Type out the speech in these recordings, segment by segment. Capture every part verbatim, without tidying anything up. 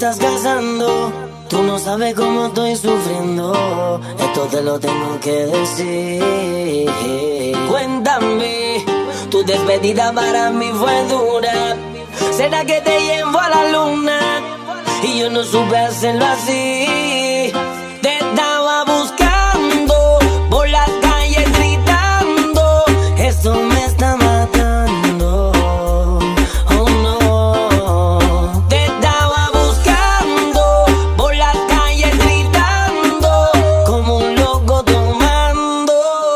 estás casando. Tú no sabes cómo estoy sufriendo. Esto te lo tengo que decir. Cuéntame, tu despedida para mí fue dura. ¿Será que te llevo a la luna? Y yo no supe hacerlo así. Te estaba buscando por las calles gritando. Eso me está matando. Oh no. Te estaba buscando por las calles gritando como un loco tomando.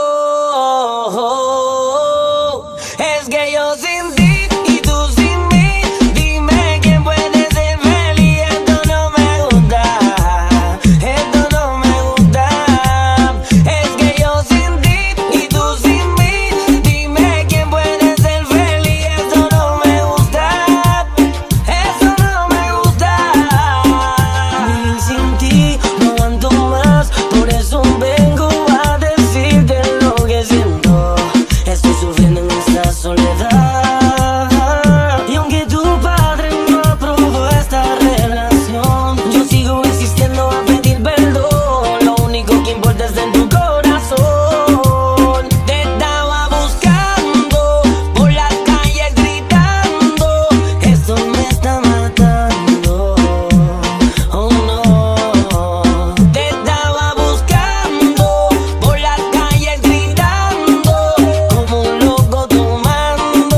Es que yo sin ti y tú sin mí, dime quién puede ser feliz. Esto no me gusta, esto no me gusta. Es que yo sin ti y tú sin mí, dime quién puede ser feliz. Esto no me gusta, esto no me gusta. Vivir sin ti no aguanto más, por eso vengo a decirte lo que siento. Estoy sufriendo en esta soledad. Y aunque tu padre no aprobó esta relación, yo sigo insistiendo a pedir perdón. Lo único que importa es en tu corazón. Te estaba buscando por las calles gritando. Esto me está matando. Oh no. Te estaba buscando por las calles gritando como un loco tomando.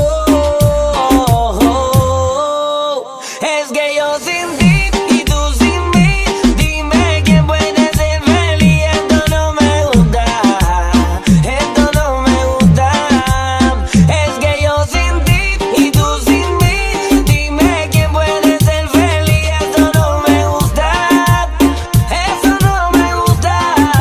Es que yo sin ti y tú sin mí, dime quién puede ser feliz. Esto no me gusta, esto no me gusta. Es que yo sin ti y tú sin mí, dime quién puede ser feliz. Esto no me gusta, esto no me gusta.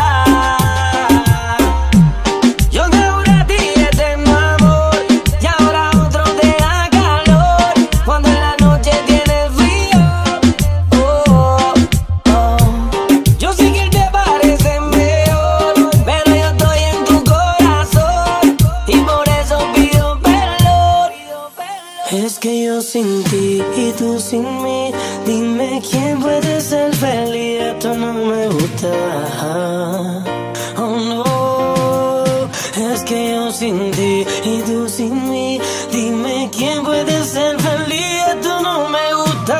Yo te juro a ti eterno amor, y ahora otro te da calor cuando en la noche tienes frío. Oh, oh. Yo sé que él te parece mejor, pero yo estoy en tu corazón y por eso pido perdón. Es que yo sin ti y tú sin mí, dime quién puede ser feliz. Esto no me gusta. Oh no. Es que yo sin ti y tú sin mí, dime quién puede ser feliz. Esto no me gusta.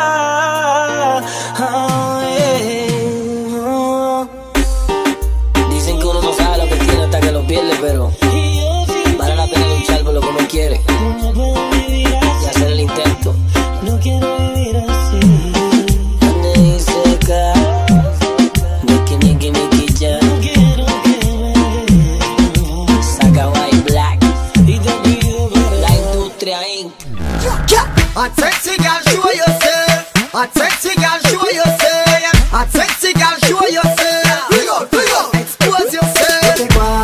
Ah, yeah. Oh. Dicen que uno no sabe lo que tiene hasta que lo pierde, pero vale la pena luchar por lo que uno quiere y hacer el intento. No quiero vivir así. Donde dice acá, Nicky Nicky Nicky ya. No quiero que me saca White Black y te pido perdón. La industria incorporated. A sexy girl, show yourself. A sexy girl, show yourself. A sexy girl, show yourself. Bring out, bring out. Expose yourself.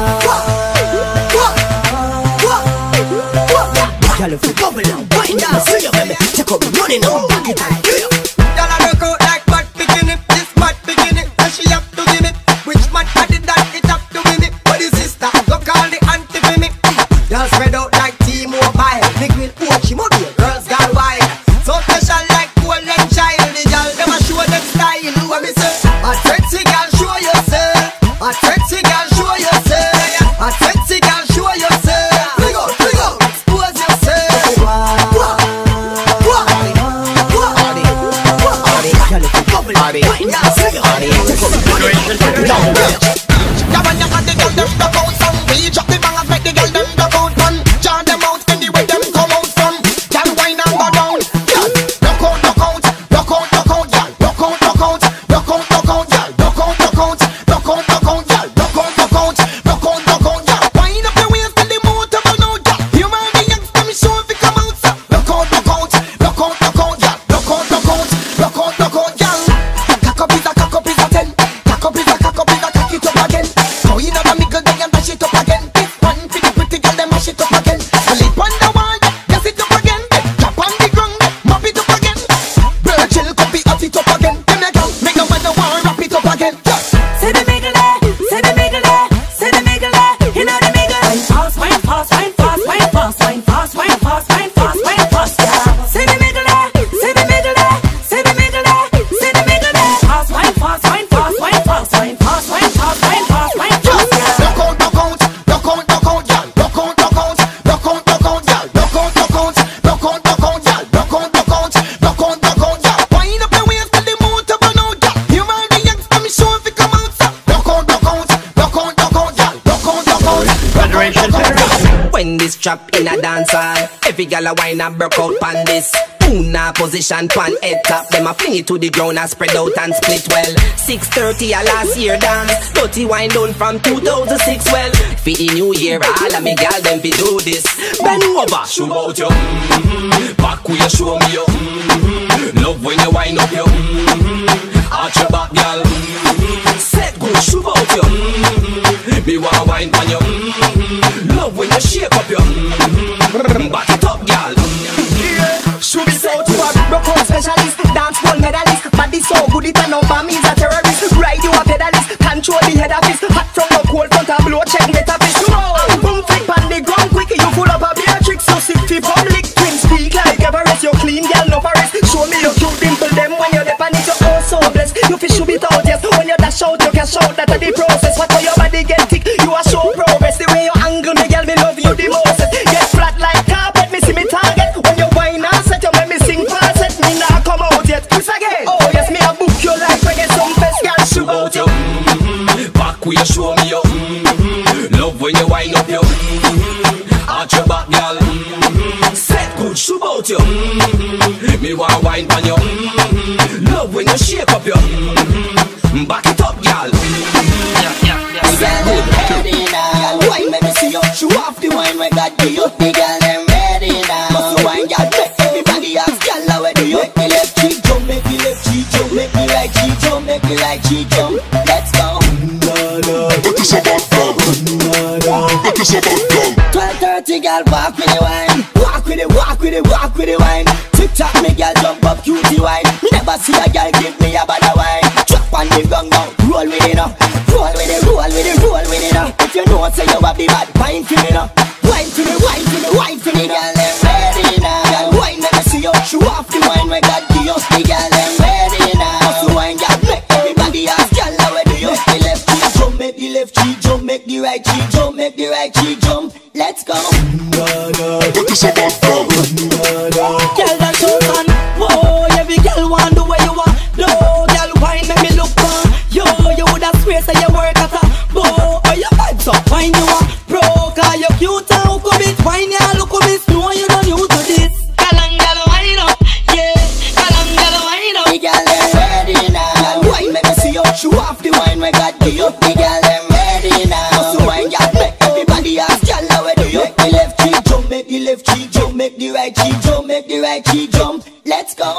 Girl, if you bubble and wind down, see you, baby. Take up running on back it up. Girl, I look out like mad beginning. This mad beginning, and she have to give me. Which mad body that it have to be me? But the sister, go call the auntie for me. Girl spread out like T-Mobile. Big will watch him up here. Girls got wild. So special like golden child. The girl them a show them style. What me say? A sexy girl, show yourself. A sexy girl, show yourself. A sexy girl, show yourself. Bring out, bring out. Expose yourself. What? What? What? Girl, if you bubble, wind down, see you. Take up running on back it up. Yeah, when you got the girl them duck out some, we drop the bang and make the girl them duck out fun. Jar them out anyway them come out from. Girl wine and go down. Girl, duck out, duck out, duck out, duck out, girl, duck out, duck out, duck out, duck out, girl, duck out, duck out, duck out, duck out, girl, duck out, duck out, duck out, duck out, girl. Wind up your waist till the motor run out, girl. You man the youngster me show if you come out, sir. Duck out, duck out, duck out, duck out, girl, duck out, duck out, duck out, duck out, girl. Cock up is a cock up is a ten. Cock up is a cock up is a cock it up again. Go in on the middle, they can mash it up again. This one pretty pretty girl, they mash it up. drop in a dance hall. Every gal a wine and broke out pan this. Una position pan head top. Them a fling it to the ground and spread out and split well. six thirty a last year dance. Dirty wine down from two thousand six well. For the new year all of me gal them fi do this. Bend over, show out yo. Mm-hmm. Back where you show me yo. Mm-hmm. Love when you wind up yo. Mm-hmm. Arch your back gal. Mm-hmm. Set good, show out yo. Mm-hmm. Me wanna wine pan yo. Mm-hmm. Love when you shake up yo. Mm-hmm. Back it up gal. Should be so to a broke out specialist, dance ball medalist. Body so good it and over me is a terrorist. Ride you a pedalist, control the head office. Hot from the cold front a blow, check metaphysics. Boom flip on the ground quick, you full up a beer tricks. So sick fi public, twin speak like Everest. You clean girl no forest. Show me your cute dimple them when you're dep on it. You're oh so blessed. You fi shoot it out yes. When you dash out you can shout that a the process. What for your body get thick, you a show progress. The way you angle me girl, me love you the most. Get flat like carpet, me see me target. When you wine and set you make me sing falset. Me nah come out yet. This again. Oh yes, me a book you like reggae some best girl shoot out you. Mm-hmm. Back where you show me yo. Mm-hmm. Love when you wind up yo. Mm-hmm. Arch your back girl. Mm-hmm. Set good shoot out you. Mm-hmm. Me wanna wine pan you. Mm-hmm. Love when you shake up yo. Mm-hmm. Back it up girl. Mm-hmm. Yeah, yeah, yeah. Set good. Ready now. Wine make me see you. Show off the wine we got to you. The girl them ready now. Must you wine girl make everybody ask girl how we do you. Make me left cheek jump, make me left cheek jump, make me right cheek jump, make me right cheek jump. Let's go. What is about dog? What is about dog? twelve thirty girl walk with the wine. Walk with it, walk with it, walk with the wine. Tick tock me girl jump up cutie wine. Me never see a girl give me a bad wine. Drop on the ground now, roll with it now. Roll with it, roll with it, roll with it now. If you know say you have the bad wine for me now. Wine for me, wine for me, wine for me. Girl them ready now. Girl wine let me see you. Show off the wine we got to you. The girl them ready now. Must you wine girl make everybody ask girl how we do you. Make the left cheek jump, make the left cheek jump, make the right cheek jump, make the right cheek jump. Let's go. What is about dog? Girl that's so fun. Whoa, every girl want the way you want. No, girl wine make me look fun. Yo, you woulda swear say you work at a bow. Or your vibes up, wine you want. Bro, cause you cute and hook up it. Wine ya look up it. No, you don't new to this. Galang gal wine up, yeah. Galang gal wine up. The girl them ready now. Girl wine make me see you. Show off the wine we got to you. The girl them ready now. Must you wine girl make everybody ask girl how we do you. Make the left cheek jump, make the left cheek jump, make the right cheek jump, make the right cheek jump. Let's go.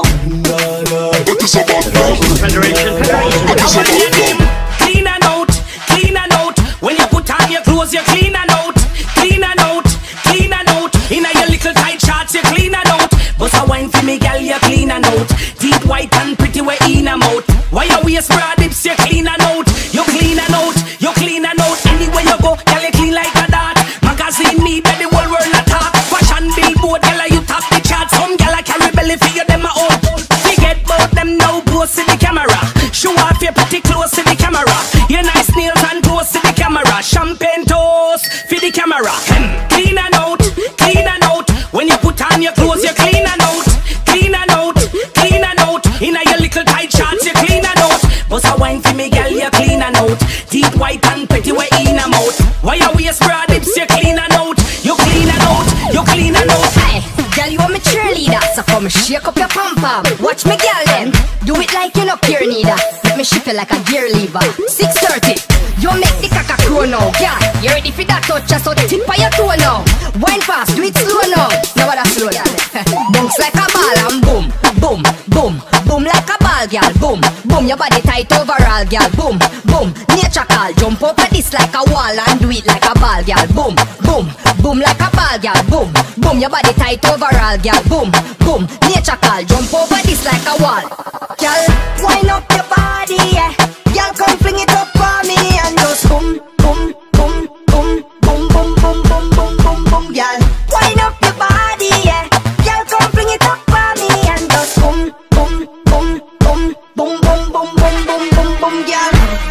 What is about dog? Federation, Federation. What is about dog? Clean and out, clean and out. When you put on your clothes, you clean and out, clean and out, clean and out. Inna your little tight shorts, you clean and out. Bust a wine for me, girl, you clean and out. Deep white and pretty, we in a mouth. Why your waist broad hips, you clean and out. You clean and out, you clean and out. Anywhere you go, girl, you clean like a dart. Magazine need that the whole world attack. Fashion billboard, girl, you top the chart. Some girl, I carry belly for you, them a old. Forget about them now, post to the camera. Show off your pretty clothes to the camera. Your nice nails and toes to the camera. Champagne toast for the camera. Hmm. Clean and out, clean and out. When you put on your clothes, you clean and out, clean and out, clean and out. Inna your little tight shorts, you clean and out. Bust a wine for me, girl, you clean and out. Deep white and pretty, we in a mouth. Why your waist broad hips, you clean and out. You clean and out, you clean and out. Hey, girl, you want me cheerleader, so come shake up your pom pom. Watch me, girl, then do it like you no care neither. Let me shift it like a gear lever. six thirty, you make the caca crow now, girl. You ready for that touch? So tip on your toe now. Wine fast, do it slow now. Now what a slow, girl. Bounce like a ball and boom, boom, boom, boom like a ball, girl. Boom, boom, your body tight overall, girl. Boom, boom, nature call. Jump over this like a wall and do it like a ball, girl. Boom, boom, boom like a ball, girl. Boom, boom, your body tight overall, girl. Boom, boom, nature call. Jump over this like a wall, girl. Wind up your body, yeah. Girl, come fling it up for me and just boom, boom, boom, boom, boom, boom, boom, boom, boom, boom, boom, girl. Wind up your body, yeah. Girl, come fling it up for me and just boom, boom, boom, boom, boom, boom, boom, boom, boom, boom, boom, girl.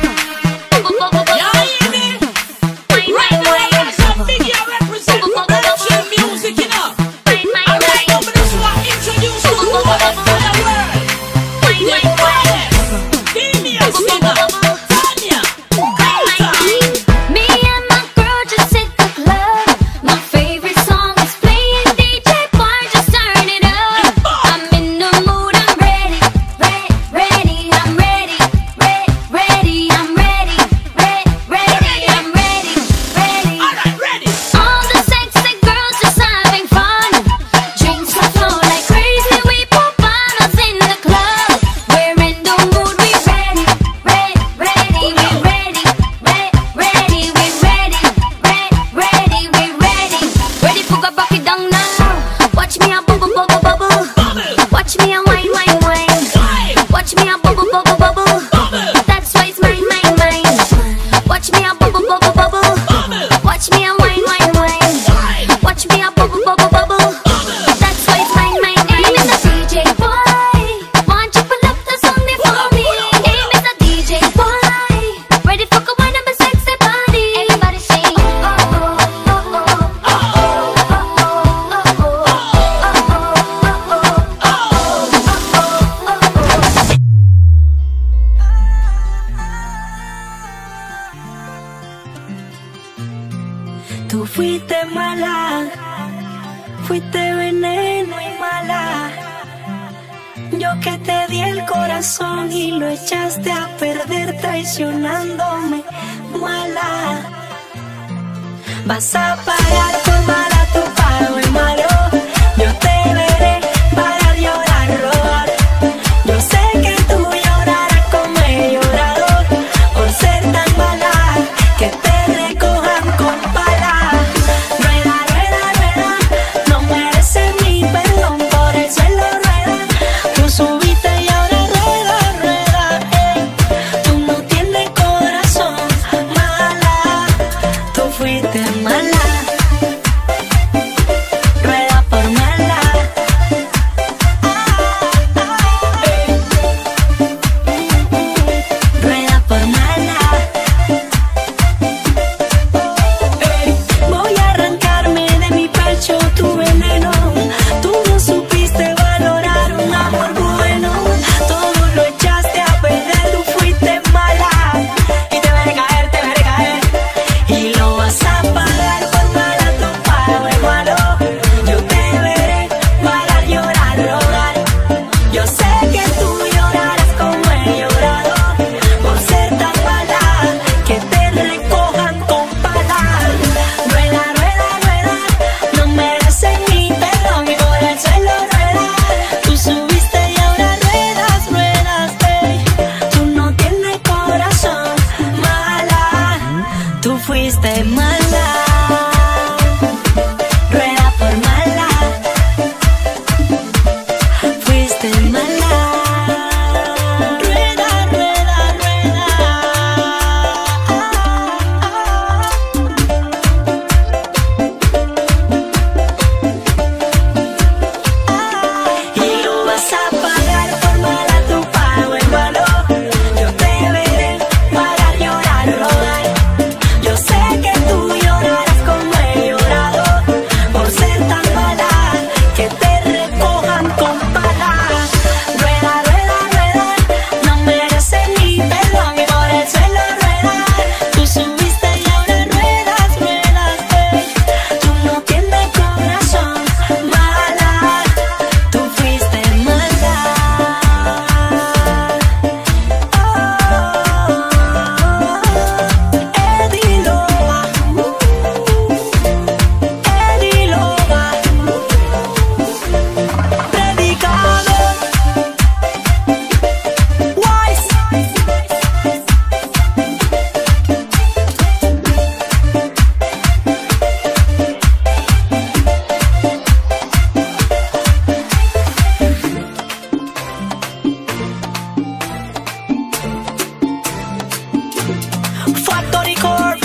Yeah, you mean? Right now, I got some video represent Virgin Music, you know. And right now, this is what I introduce to the world of the world. The finest, the music. Tú fuiste mala, fuiste veneno y mala. Yo que te di el corazón y lo echaste a perder traicionándome, mala. Vas a pagar por mala tu pago y malo. Yo te veré pagar, llorar, robar. Yo sé que tú llorarás como he llorado por ser tan mala, que te recojan con pala. Rueda, rueda, rueda, no mereces mi perdón, por el suelo rueda. Tú subiste y ahora rueda, rueda, eh. Tú no tienes corazón, mala. Tú fuiste mala. Rueda por mala. Rueda por mala. Voy a arrancarme de mi pecho tu veneno. Tú no supiste valorar un amor bueno. Todo lo echaste a perder, tú fuiste mala. Y te veré caer, te veré caer. Y lo vas a pagar por mala, tu pago es malo. Yo te veré pagar, llorar, rogar. Yo sé que tú llorarás como he llorado por ser tan mala, que te recojan con pala. Rueda, rueda, rueda, no mereces mi perdón y por el suelo rueda. Tú subiste y ahora ruedas, ruedas, ey. Tú no tienes corazón, mala. Tú fuiste mala. Rueda por mala. Fuiste mala. Rueda, rueda, rueda. Y lo vas a pagar por mala, tu pago es malo. Yo te veré pagar, llorar, rogar. Yo sé que tú llorarás como he llorado por ser tan mala, que te recojan con pala. Rueda, rueda, rueda, no mereces mi perdón y por el suelo rueda. Tú subiste y ahora ruedas, ruedas, ey. Tú no tienes corazón, mala. Tú fuiste mala. Eddie Loba, Eddie Loba, predicador, Wise. Factory Corp.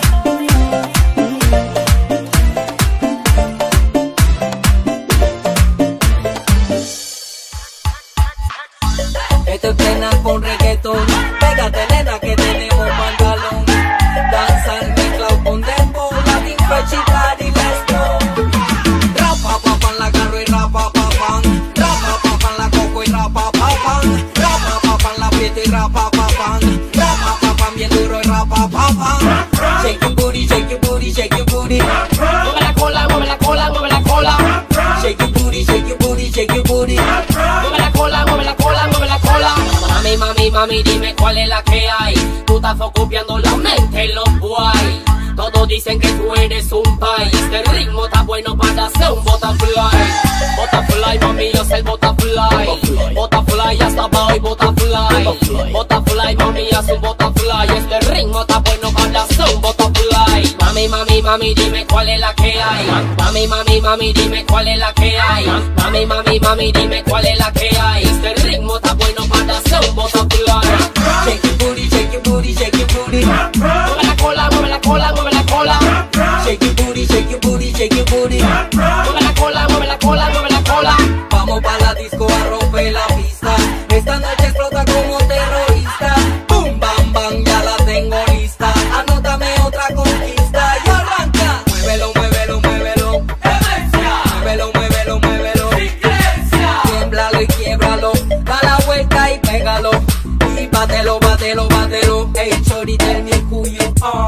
Esto es plena con reggaetón. Pégate, nena, que tenemos pantalón. Danza al mezclado con dembow, Latin fechita y let's go. Rapa, papan, la carro y rapa, papan. Rapa, papan, la coco y rapa, papan. Rapa, papan, la pieta y rapa, papan. Rapa, papan, bien duro y rapa, papan. Shake your booty, shake your booty, shake your booty. Mueve la cola, mueve la cola, mueve la cola. Shake your booty, shake your booty, shake your booty. Mueve la cola, mueve la cola, mueve la cola. Mami, mami, mami, dime cuál es la que hay. Tú estás copiando la mente, los guay. Todos dicen que tú eres un país. Este ritmo está bueno para hacer un butterfly. Butterfly, mami, yo soy el butterfly. Butterfly, hasta abajo y butterfly. Butterfly, mami, haz un butterfly. Este ritmo está bueno para hacer un butterfly. Mami, mami, mami, dime cuál es la que hay. Mami, mami, mami, dime cuál es la que hay. Mami, mami, mami, dime cuál es la que hay. Este ritmo está bueno para hacer un butterfly. Shake your booty, shake your booty, shake your booty. Mueve la cola, mueve la cola, mueve la cola. Shake your booty, shake your booty, shake your booty. Mueve la cola, mueve la cola, mueve la cola. Vamos pa' la disco a romper la pista. Esta noche explota como terrorista. Boom, bam, bam, ya la tengo lista. Anótame otra conquista y arranca. Muévelo, muévelo, muévelo. Demencia. Muévelo, muévelo, muévelo. Silencia. Tiémblalo y quiebralo. Da la vuelta y pégalo. Y bátelo, bátelo, bátelo. Hey, shorty, tell me who you are.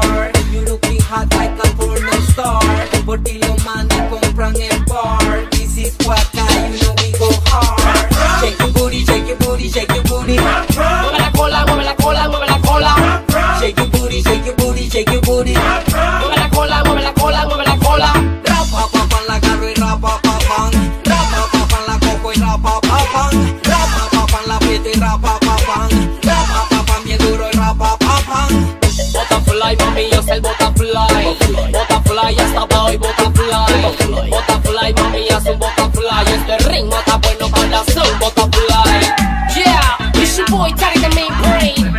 You looking hot like a porno star. Por ti los manes compran el bar. This is Waka, you know we go hard. Shake your booty, shake your booty, shake your booty. Mueve la cola, mueve la cola, mueve la cola. Shake your booty, shake your booty, shake your booty. Mueve la cola, mueve la cola, mueve la cola. Rapa pa pa la carro y rapa pa pan. Rapa pa pa la coco y rapa pa pan. Rapa pa pa la pito y rapa pa pan. Rapa pa pan bien duro y rapa pa pan. Butterfly, mami, yo soy el butterfly. Butterfly, hasta abajo y butterfly. Butterfly, mami, yo soy butterfly. Este ritmo está bueno para hacer butterfly. Yeah, it's your boy, Tariq the main brain.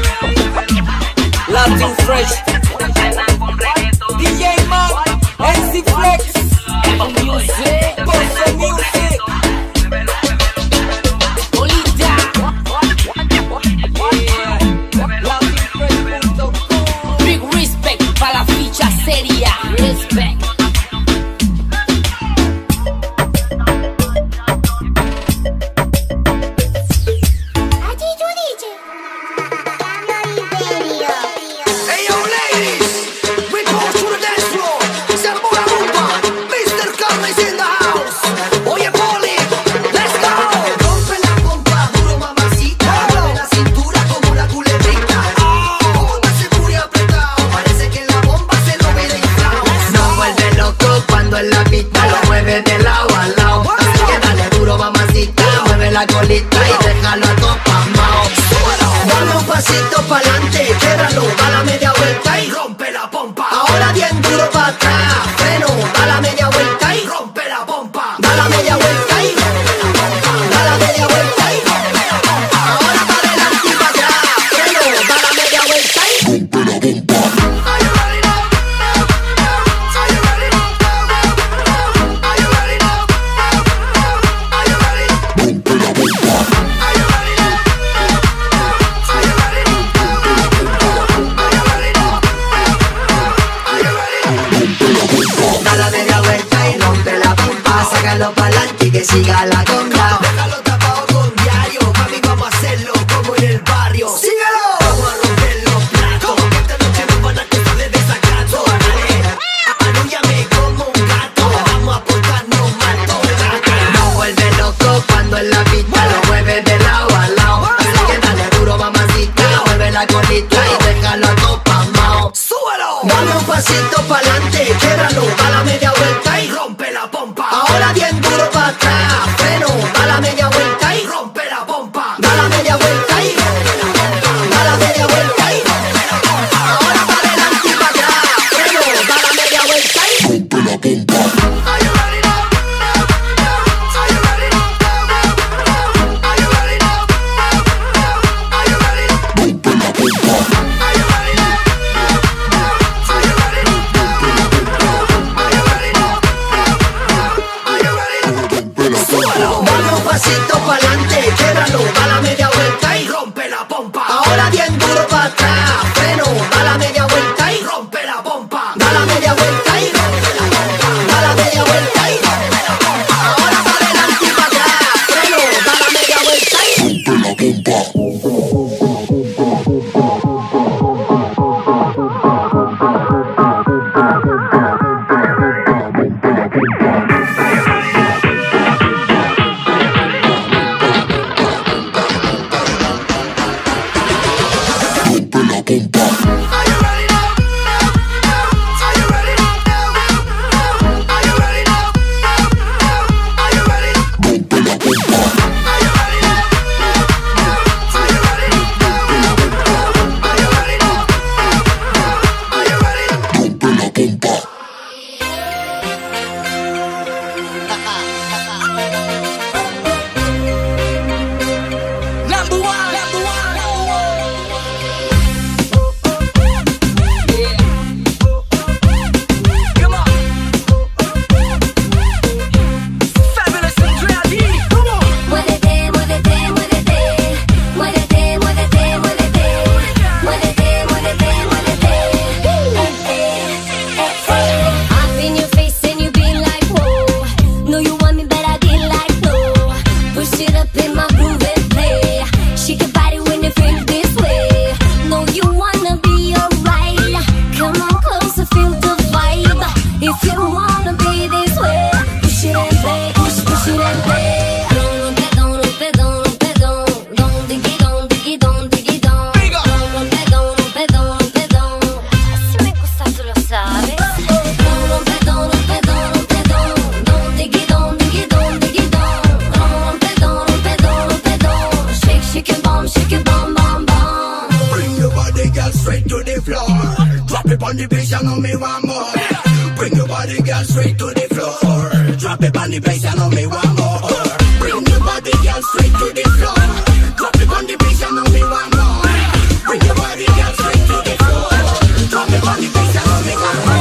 Latin Fresh, D J Mac, N C Flex, Music, Bossa Music, Olita, yeah, Latin Fresh punto com. Big respect para la ficha seria. Respect. La colita y déjalo atopamao. Dame un pasito pa'lante, quédalo, da la media vuelta y rompe la pompa. Ahora bien duro pa' atrás, freno, da la media vuelta y rompe la pompa. Da la media vuelta y da la media vuelta y ahora pa' adelante y pa' atrás, freno, da la media vuelta y rompe la pompa. Sácalo pa'lante y que siga la conga. Déjalo tapado con diario, mami, vamos a hacerlo como en el barrio. ¡Síguelo! Vamos a romper los platos, esta noche nos van a quitar de desacato. Dale, arrúllame como un gato, vamos a portarnos mal todo el rato. No vuelve loco cuando en la pista lo mueve de lado a lado. Así que dale duro, mamacita, mueve la colita y déjalo atopamao. ¡Súbelo! Dame un pasito pa'lante, quédalo, da la media vuelta y rompe la pompa. Ahora bien duro pa' atrás, freno, da la media vuelta y rompe la pompa. Da la media vuelta y da la media vuelta y ahora pa' adelante y pa' atrás, freno, da la media vuelta y rompe la pompa. Are you ready now? Are you ready now? Are you ready now? Are you ready? Rompe la pompa. Are you ready now? Are you ready now? Are you ready now? body, girl, straight to the floor. Drop it on the bass, you know me want more. Bring your body, girl, straight to the floor. Drop it on the bass, you know me want more. Bring your body, girl, straight to the floor. Drop it on the bass, you know me want more. Bring your body, girl, straight to the floor. Drop it on the bass, you know me want more.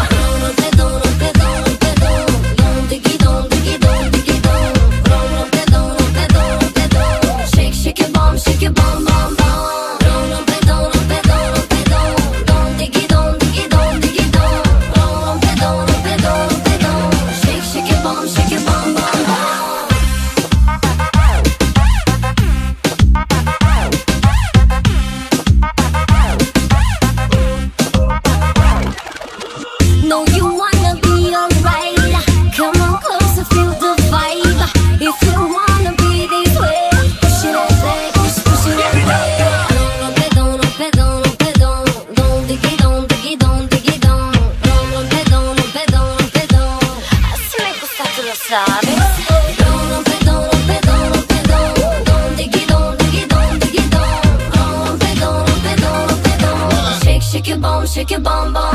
Shake your bum, shake your bum, bum, bum. Roll on pedal, on pedal, on pedal. Don't diggy, don't diggy, don't diggy, don't. Roll on pedal, on pedal, on pedal. Shake, shake your bum, shake your bum, bum, bum. No, you wanna be alright. Come on closer, feel the vibe. If you wanna be this way, push it up, push, push it up. Roll on pedal, on pedal, on pedal. Don't diggy, don't diggy, don't diggy, don't. Roll on pedal, on pedal, on pedal. Se me gusta tu lo sabes. Roll on pedal, on pedal, on pedal. Don't diggy, don't diggy, don't diggy, don't. Roll on pedal, on pedal, on pedal. Shake, shake your bum, shake your bum, bum.